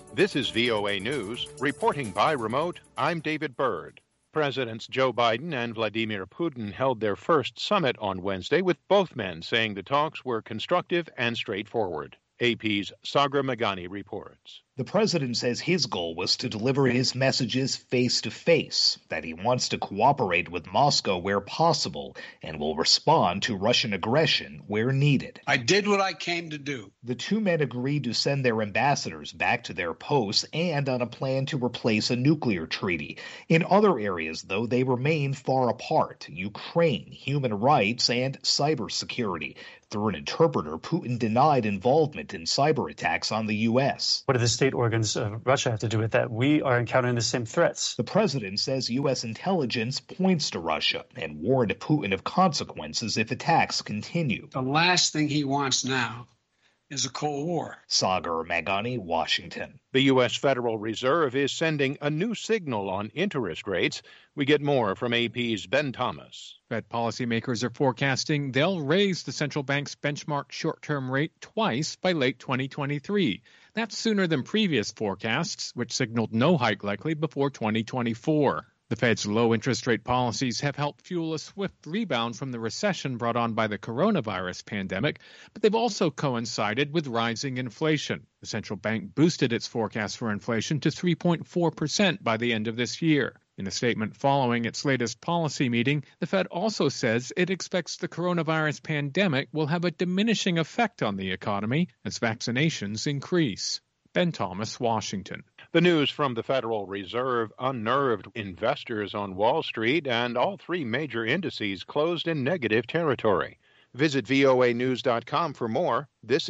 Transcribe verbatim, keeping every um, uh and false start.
This is V O A News. Reporting by remote, I'm David Byrd. Presidents Joe Biden and Vladimir Putin held their first summit on Wednesday, with both men saying the talks were constructive and straightforward. A P's Sagar Meghani reports. The president says his goal was to deliver his messages face-to-face, that he wants to cooperate with Moscow where possible and will respond to Russian aggression where needed. I did what I came to do. The two men agreed to send their ambassadors back to their posts and on a plan to replace a nuclear treaty. In other areas, though, they remain far apart: Ukraine, human rights, and cybersecurity. Through an interpreter, Putin denied involvement in cyber attacks on the U S. What do the state organs of Russia have to do with that? We are encountering the same threats. The president says U S intelligence points to Russia and warned Putin of consequences if attacks continue. The last thing he wants now is a Cold War. Sagar Meghani, Washington. The U S Federal Reserve is sending a new signal on interest rates. We get more from A P's Ben Thomas. Fed policymakers are forecasting they'll raise the central bank's benchmark short-term rate twice by late twenty twenty-three. That's sooner than previous forecasts, which signaled no hike likely before twenty twenty-four. The Fed's low interest rate policies have helped fuel a swift rebound from the recession brought on by the coronavirus pandemic, but they've also coincided with rising inflation. The central bank boosted its forecast for inflation to three point four percent by the end of this year. In a statement following its latest policy meeting, the Fed also says it expects the coronavirus pandemic will have a diminishing effect on the economy as vaccinations increase. Ben Thomas, Washington. The news from the Federal Reserve unnerved investors on Wall Street, and all three major indices closed in negative territory. Visit V O A news dot com for more. This